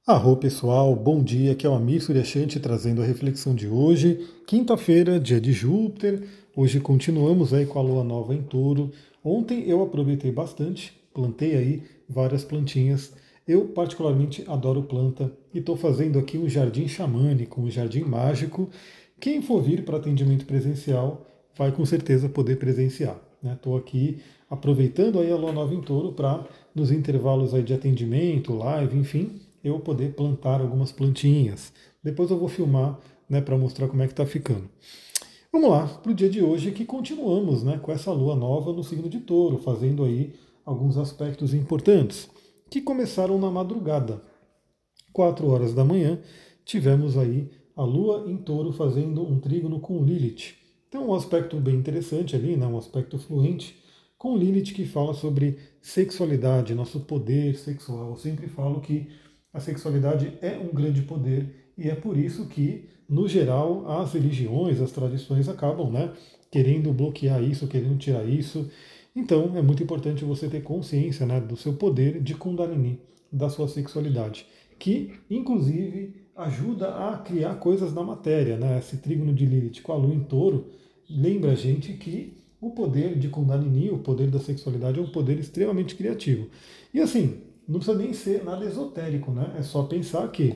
Arro pessoal, bom dia, aqui é o Amir Suryashanti trazendo a reflexão de hoje, quinta-feira, dia de Júpiter. Hoje continuamos aí com a lua nova em Touro. Ontem eu aproveitei bastante, plantei aí várias plantinhas. Eu particularmente adoro planta e estou fazendo aqui um jardim xamânico, um jardim mágico. Quem for vir para atendimento presencial vai com certeza poder presenciar. Estou aqui aproveitando aí a lua nova em Touro para nos intervalos aí de atendimento, live, enfim, eu poder plantar algumas plantinhas. Depois eu vou filmar, para mostrar como é que está ficando. Vamos lá, para o dia de hoje que continuamos, com essa lua nova no signo de Touro, fazendo aí alguns aspectos importantes que começaram na madrugada. 4 horas da manhã, tivemos aí a lua em Touro fazendo um trígono com Lilith. Então, um aspecto bem interessante ali, um aspecto fluente, com Lilith que fala sobre sexualidade, nosso poder sexual. Eu sempre falo que a sexualidade é um grande poder e é por isso que, no geral, as religiões, as tradições acabam querendo bloquear isso, querendo tirar isso. Então, é muito importante você ter consciência do seu poder de Kundalini, da sua sexualidade, que, inclusive, ajuda a criar coisas na matéria. Esse trígono de Lilith com a lua em Touro lembra a gente que o poder de Kundalini, o poder da sexualidade, é um poder extremamente criativo. E assim, não precisa nem ser nada esotérico, É só pensar que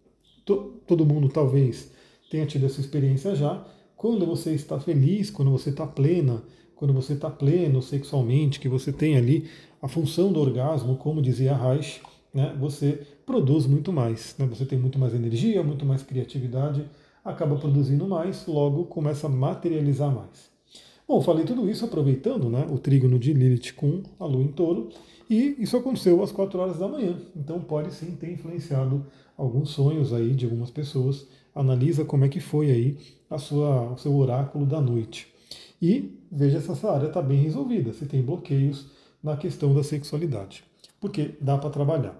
todo mundo talvez tenha tido essa experiência já. Quando você está feliz, quando você está plena, quando você está pleno sexualmente, que você tem ali a função do orgasmo, como dizia Reich, você produz muito mais. Você tem muito mais energia, muito mais criatividade, acaba produzindo mais, logo começa a materializar mais. Bom, falei tudo isso aproveitando o trígono de Lilith com a Lua em Touro, e isso aconteceu às 4 horas da manhã, então pode sim ter influenciado alguns sonhos aí de algumas pessoas. Analisa como é que foi aí o seu oráculo da noite. E veja se essa área está bem resolvida, se tem bloqueios na questão da sexualidade, porque dá para trabalhar.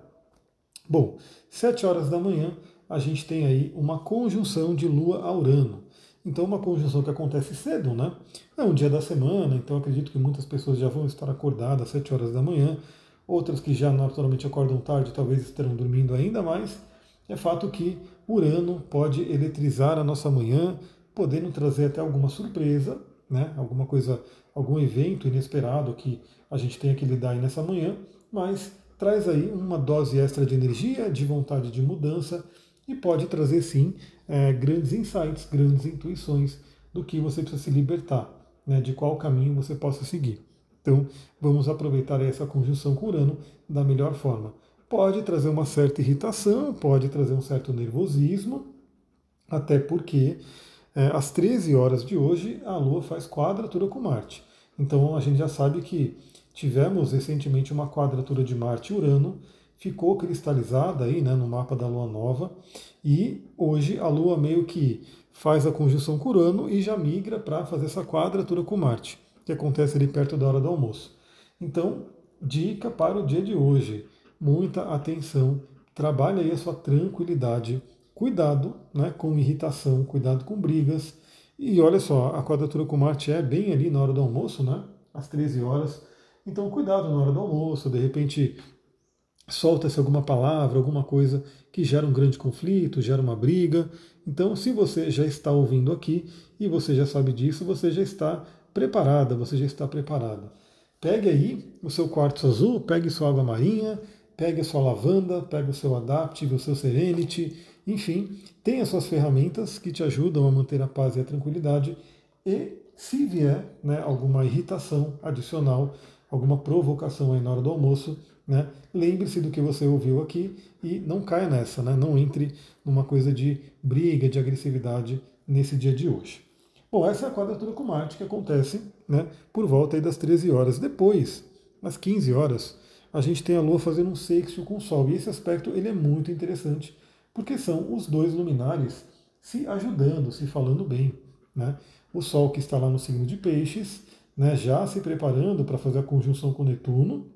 Bom, 7 horas da manhã a gente tem aí uma conjunção de Lua a Urano. Então, uma conjunção que acontece cedo, É um dia da semana, então acredito que muitas pessoas já vão estar acordadas às 7 horas da manhã, outras que já naturalmente acordam tarde talvez estarão dormindo ainda mais. É fato que Urano pode eletrizar a nossa manhã, podendo trazer até alguma surpresa, Alguma coisa, algum evento inesperado que a gente tenha que lidar aí nessa manhã, mas traz aí uma dose extra de energia, de vontade de mudança e pode trazer sim grandes insights, grandes intuições do que você precisa se libertar, de qual caminho você possa seguir. Então, vamos aproveitar essa conjunção com Urano da melhor forma. Pode trazer uma certa irritação, pode trazer um certo nervosismo, até porque às 13 horas de hoje a Lua faz quadratura com Marte. Então a gente já sabe que tivemos recentemente uma quadratura de Marte e Urano, ficou cristalizada aí no mapa da Lua Nova, e hoje a Lua meio que faz a conjunção com Urano e já migra para fazer essa quadratura com Marte, que acontece ali perto da hora do almoço. Então, dica para o dia de hoje, muita atenção, trabalhe aí a sua tranquilidade, cuidado com irritação, cuidado com brigas. E olha só, a quadratura com Marte é bem ali na hora do almoço, às 13 horas. Então, cuidado na hora do almoço, de repente solta-se alguma palavra, alguma coisa que gera um grande conflito, gera uma briga. Então, se você já está ouvindo aqui e você já sabe disso, você já está preparada, você já está preparada. Pegue aí o seu quartzo azul, pegue sua água marinha, pegue a sua lavanda, pegue o seu Adaptive, o seu Serenity, enfim, tem as suas ferramentas que te ajudam a manter a paz e a tranquilidade. E se vier alguma irritação adicional, alguma provocação aí na hora do almoço, lembre-se do que você ouviu aqui e não caia nessa, não entre numa coisa de briga, de agressividade nesse dia de hoje. Bom, essa é a quadratura com Marte que acontece por volta aí das 13 horas. Depois, às 15 horas, a gente tem a Lua fazendo um sextil com o Sol. E esse aspecto ele é muito interessante, porque são os dois luminares se ajudando, se falando bem. O Sol que está lá no signo de Peixes, já se preparando para fazer a conjunção com Netuno,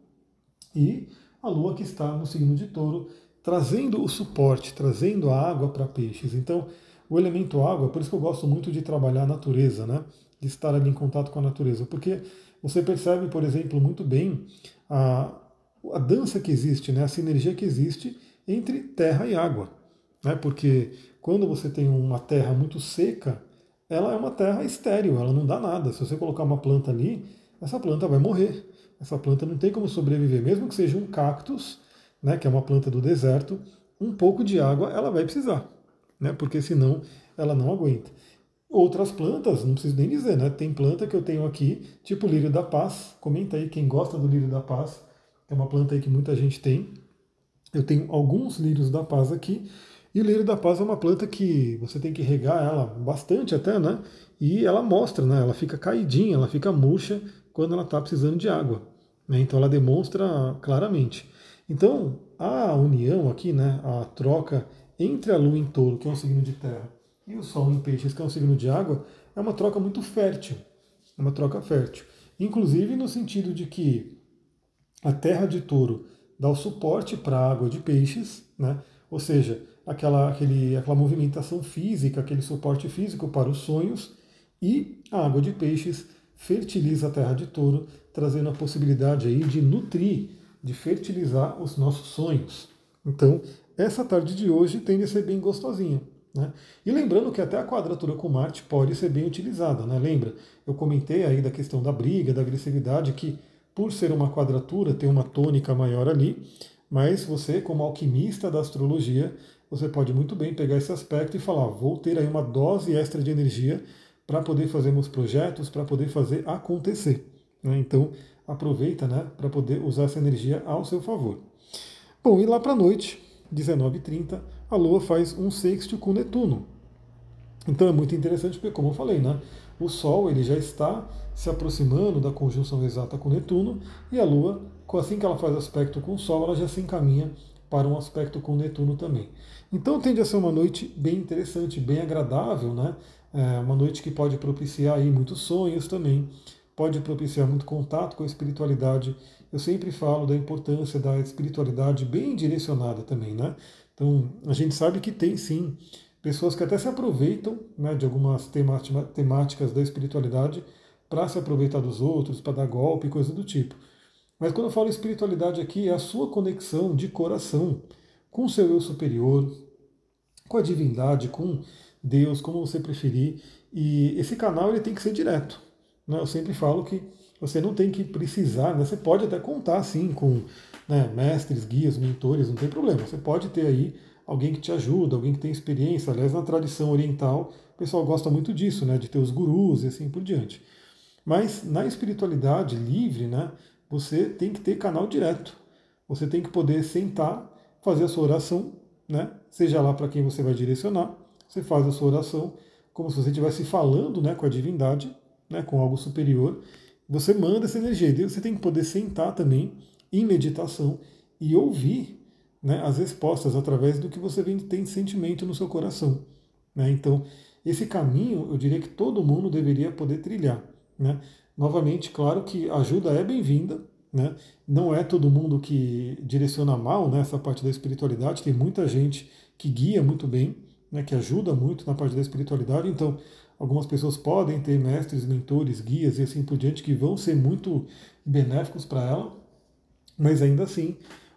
e a Lua que está no signo de Touro, trazendo o suporte, trazendo a água para Peixes. Então, o elemento água, por isso que eu gosto muito de trabalhar a natureza, de estar ali em contato com a natureza, porque você percebe, por exemplo, muito bem a dança que existe, a sinergia que existe entre terra e água, né? Porque quando você tem uma terra muito seca, ela é uma terra estéril, ela não dá nada. Se você colocar uma planta ali, essa planta vai morrer. Essa planta não tem como sobreviver, mesmo que seja um cactus, né, que é uma planta do deserto, um pouco de água ela vai precisar, né? Porque senão ela não aguenta. Outras plantas, não preciso nem dizer, né? Tem planta que eu tenho aqui, tipo o lírio da paz. Comenta aí quem gosta do lírio da paz. É uma planta aí que muita gente tem. Eu tenho alguns lírios da paz aqui. E o lírio da paz é uma planta que você tem que regar ela bastante até, né? E ela mostra, né? Ela fica caidinha, ela fica murcha quando ela está precisando de água, né? Então ela demonstra claramente. Então a união aqui, né? A troca entre a Lua em Touro, que é um signo de terra, e o Sol em Peixes, que é um signo de água, é uma troca muito fértil. É uma troca fértil. Inclusive no sentido de que a terra de Touro dá o suporte para a água de Peixes, né? Ou seja, aquela movimentação física, aquele suporte físico para os sonhos, e a água de Peixes fertiliza a terra de Touro, trazendo a possibilidade aí de nutrir, de fertilizar os nossos sonhos. Então, essa tarde de hoje tende a ser bem gostosinha, né? E lembrando que até a quadratura com Marte pode ser bem utilizada, né? Lembra? Eu comentei aí da questão da briga, da agressividade, que por ser uma quadratura tem uma tônica maior ali, mas você, como alquimista da astrologia, você pode muito bem pegar esse aspecto e falar, vou ter aí uma dose extra de energia para poder fazer meus projetos, para poder fazer acontecer, né? Então, aproveita, né, para poder usar essa energia ao seu favor. Bom, e lá para a noite, 19h30, a Lua faz um sexto com Netuno. Então é muito interessante porque, como eu falei, né, o Sol ele já está se aproximando da conjunção exata com Netuno e a Lua, assim que ela faz aspecto com o Sol, ela já se encaminha para um aspecto com Netuno também. Então tende a ser uma noite bem interessante, bem agradável, né? É uma noite que pode propiciar aí muitos sonhos também, pode propiciar muito contato com a espiritualidade. Eu sempre falo da importância da espiritualidade bem direcionada também, né? Então a gente sabe que tem sim pessoas que até se aproveitam, né, de algumas temáticas da espiritualidade para se aproveitar dos outros, para dar golpe, coisa do tipo. Mas quando eu falo espiritualidade aqui, é a sua conexão de coração com o seu eu superior, com a divindade, com Deus, como você preferir. E esse canal ele tem que ser direto, né? Eu sempre falo que você não tem que precisar, né? Você pode até contar sim com, né, mestres, guias, mentores, não tem problema. Você pode ter aí alguém que te ajuda, alguém que tem experiência. Aliás, na tradição oriental, o pessoal gosta muito disso, né? De ter os gurus e assim por diante. Mas na espiritualidade livre, né, você tem que ter canal direto. Você tem que poder sentar, fazer a sua oração, né, seja lá para quem você vai direcionar. Você faz a sua oração como se você estivesse falando, né, com a divindade, né, com algo superior. Você manda essa energia. E você tem que poder sentar também em meditação e ouvir, né, as respostas através do que você tem de sentimento no seu coração, né? Então, esse caminho, eu diria que todo mundo deveria poder trilhar, né? Novamente, claro que a ajuda é bem-vinda, né? Não é todo mundo que direciona mal, né, essa parte da espiritualidade, tem muita gente que guia muito bem, né, que ajuda muito na parte da espiritualidade, então algumas pessoas podem ter mestres, mentores, guias e assim por diante que vão ser muito benéficos para ela, mas ainda assim,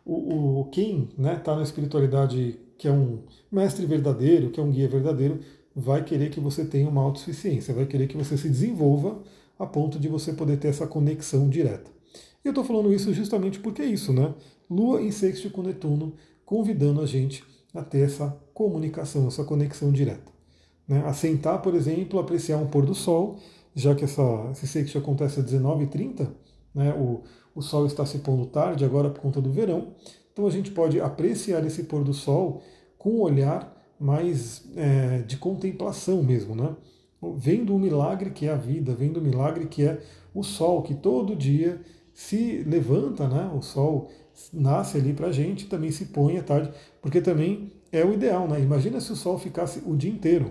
quem está na espiritualidade, que é um mestre verdadeiro, que é um guia verdadeiro, vai querer que você tenha uma autossuficiência, vai querer que você se desenvolva a ponto de você poder ter essa conexão direta. E eu estou falando isso justamente porque é isso, né? Lua em sexto com Netuno, convidando a gente a ter essa comunicação, essa conexão direta. Né? A sentar, por exemplo, apreciar um pôr do sol, já que esse sexto acontece às 19h30, né? O sol está se pondo tarde agora por conta do verão, então a gente pode apreciar esse pôr do sol com um olhar mais de contemplação mesmo, né? Vendo o milagre que é a vida, vendo o milagre que é o sol, que todo dia se levanta, né? O sol nasce ali para a gente, também se põe à tarde, porque também é o ideal, né? Imagina se o sol ficasse o dia inteiro.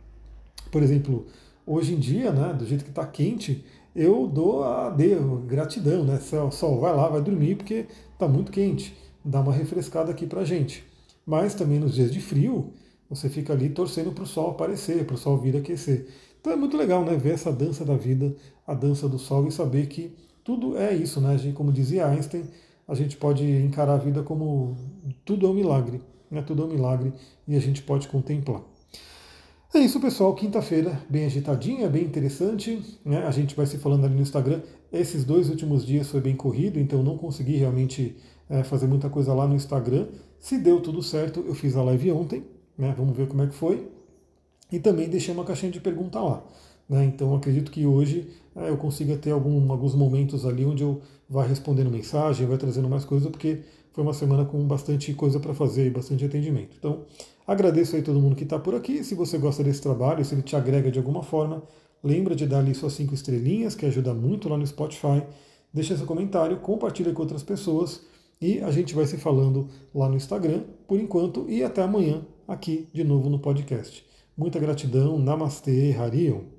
Por exemplo, hoje em dia, né, do jeito que está quente, eu dou a gratidão, né? Sol, vai lá, vai dormir, porque está muito quente. Dá uma refrescada aqui para a gente. Mas também nos dias de frio, você fica ali torcendo para o sol aparecer, para o sol vir aquecer. Então é muito legal, né, ver essa dança da vida, a dança do sol e saber que tudo é isso, né? Como dizia Einstein, a gente pode encarar a vida como tudo é um milagre, né? Tudo é um milagre e a gente pode contemplar. É isso, pessoal. Quinta-feira, bem agitadinha, bem interessante, né? A gente vai se falando ali no Instagram. Esses 2 últimos dias foi bem corrido, então não consegui realmente fazer muita coisa lá no Instagram. Se deu tudo certo, eu fiz a live ontem, né? Vamos ver como é que foi. E também deixei uma caixinha de pergunta lá, né? Então acredito que hoje eu consiga ter alguns momentos ali onde eu vá respondendo mensagem, vai trazendo mais coisa, porque foi uma semana com bastante coisa para fazer e bastante atendimento. Então, agradeço aí todo mundo que está por aqui. Se você gosta desse trabalho, se ele te agrega de alguma forma, lembra de dar ali suas 5 estrelinhas, que ajuda muito lá no Spotify. Deixa seu comentário, compartilha com outras pessoas e a gente vai se falando lá no Instagram por enquanto e até amanhã aqui de novo no podcast. Muita gratidão, Namastê, Harion.